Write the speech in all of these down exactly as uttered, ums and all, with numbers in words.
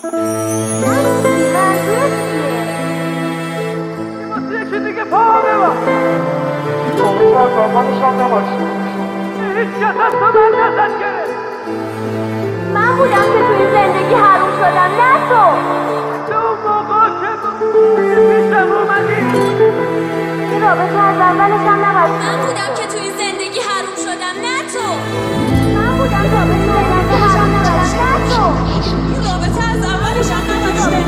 یکی دیگه پا ببا زمانشان نباشی هیچ کس از تو من نزد گرفت. من بودم که توی زندگی حروم شدم، نه تو. تو اون موقع که پیشم اومدی این رابطه از اولش هم نباشی. من بودم که توی زندگی حروم شدم، نه تو. من بودم که توی زندگی حروم شدم، نه تو. این رابطه از اولش هم نباشی. من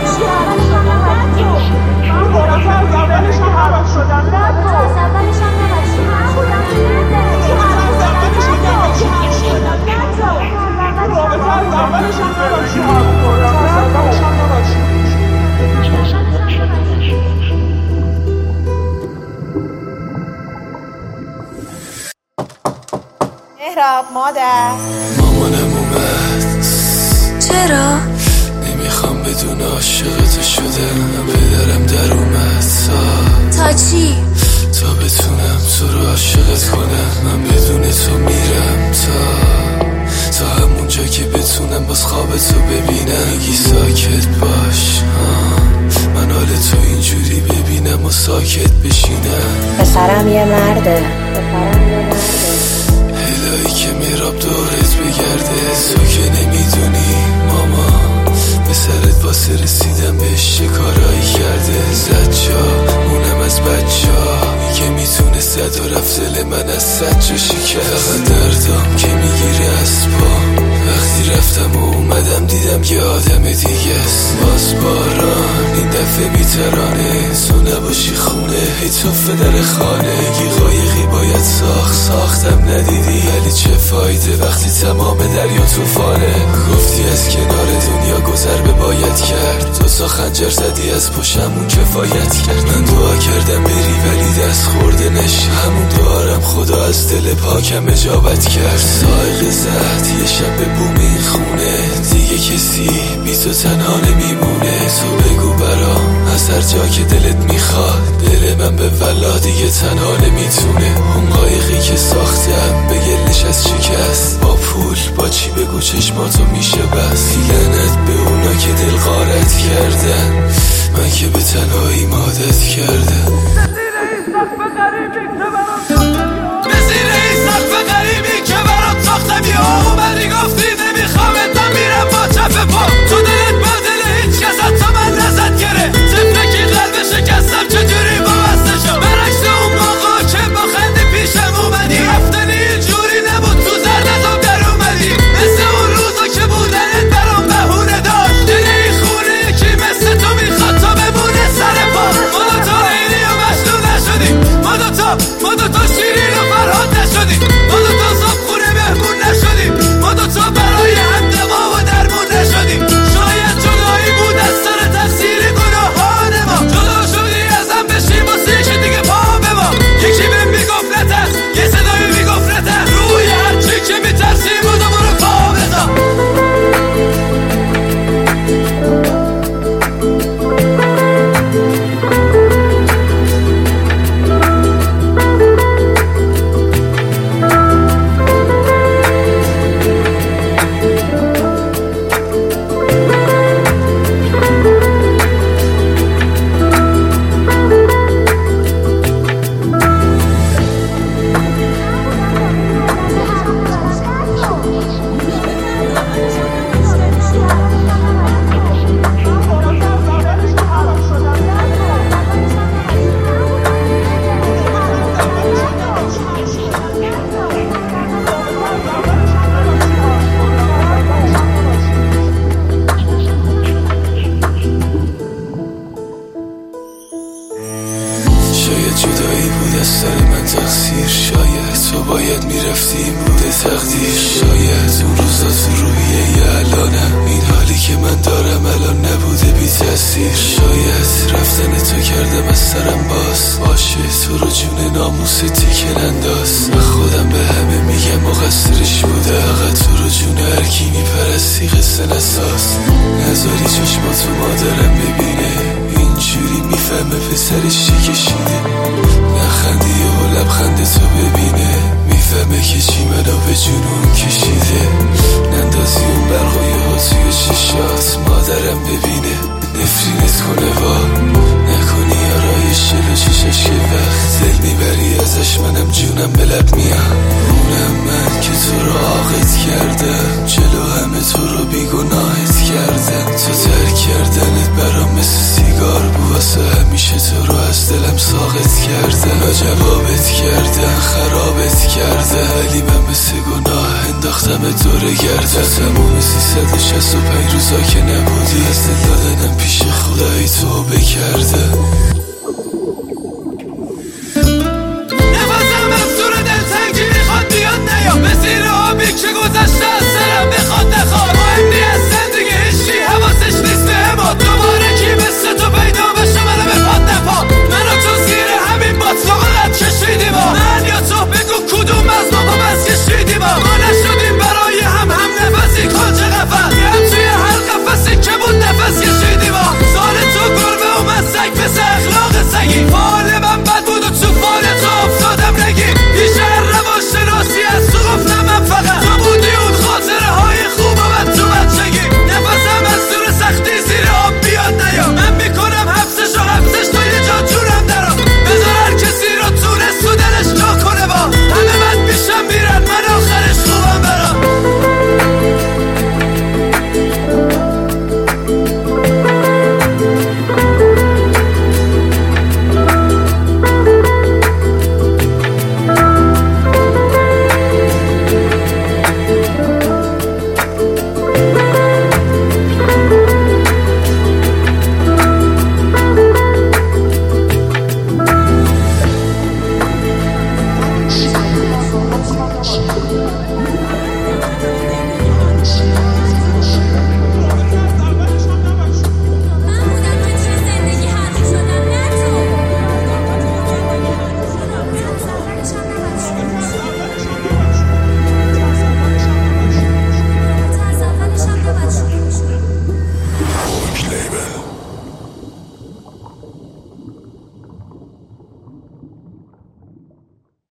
بودم که از اولش هم حروم شدم، نه تو. از اولش هم نباشی. من بودم که توی زندگی حروم شدم، نه تو. رابطه از اولش هم نباشی رابطه از اولش هم نباشی. مهراب مادر مامانم اومد. چرا؟ نمیخوام بدون عاشقت شدم. پدرم در اومد تا چی؟ تا بتونم تو رو عاشقت کنم. من بدون تو میرم تا تا همونجا که بتونم باز خوابتو ببینم. میگی ساکت باش من حال تو اینجوری ببینم و ساکت بشینم. پسرم یه مرده پسرم یه مرده الهی که مهراب دورت بگرده. تو که نمیدونی ماما به سرت واسه رسیدم بهش چه کارایی کرده. زد جا اونم از بچه ها که میتونه صد و رفت دل من از صد جا شکست. فقط دردام که میگیره از پا وقتی رفتم و اومدم دیدم یه آدم دیگه است. باز باران این دفعه بیترانه تو نباشی خونه هی توفه در خانه. گی قایقی باید ساخت ساختم ندیدی ولی چه فایده وقتی تمام دریا توفانه. گفتی از کنار دنیا گذر به باید کرد. تو تا خنجر زدی از پشمون کفایت کرد. من دعا کردم بری ولی دست خورده نشی. همون دعارم خدا از دل پاکم اجابت کرد. سائق زد یه شب به بوم این خونه دیگه کسی بی تو تنها نمیمونه. تو بگو برام از هر جا که دلت میخواد دل من به ولا دیگه تنها نمیتونه. اون قایقی که ساختم به گلش از شکست با پول با چی بگو چشماتو میشه بس. لعنت به اونا که دل غارت کردن من که به تنهایی مادت کردم. به زیر این سقف غریبی که برات ساختم یا اومدی گفتی نمیخوامت من میرم با چپ پا. تو دلت با دل هیچ کس از تو من نزد گره. طفله که قلب شکستم چجوری وابسته شد. برعکس اون موقع که با خنده پیشم اومدی رفتنی اینجوری نبود تو زردتم در اومدی. مثل اون روزا که بودنت برام بهونه داشت. دل این خونه یکی مثل تو میخواد تا بمونه سر پا. ما دوتا لیلی و مجنون نشدیم. ما دوتا ما دوتا شیرین و فرهاد نشدیم. ما دوتا صبح خونه مهمون نشدیم. ما دوتا برای هم دوا و درمون نشدیم. شاید جدایی بود از سر تقصیر گناهان ما. جدا شدی ازم بشیم واسه یکی دیگه پا به ما. یکی بهم میگفت نترس یه صدایی میگفت نترس. روی هرچی که میترسی بود و برو پا بزا. شاید جدایی بود از سر من تقصیر. شاید تو باید میرفتی این بوده تقدیر. شاید اون روزا تو روحیه الانم این حالی که من دارم الان نبوده بی تاثیر. شاید رفتن تو کردم از سرم باز باشه تو رو جون ناموس تیکن انداز. من خودم به همه میگم مقصرش بوده فقط تو رو جون هرکی میپرستی قصه نساز. نذاری چشماتو مادرم ببینه اینجوری میفهمه پسرش چی کشیده. نخندی و لبخند تو ببینه میفهمه که چی منو به جنون کشیده. نندازی اون برقای ها توی چشات مادرم ببینه نفرینت کنه وا نکنی آرایش جلو چشش که وقت دل میبری ازش منم جونم به لب میام اونم من که تو رو عاقت کردم جلو همه تو رو بیگناهت کردم تو ترک کردنت برام مثل سیگار بود واسه همیشه تو رو از دلم ساقط کردن و جوابت کردن خرابت کرده علی من مثل گناه انداختم دوره گرده تموم سیصد و شصت و پنج روزا که نبودی از دل دادنم پیش خدایی تو بکرده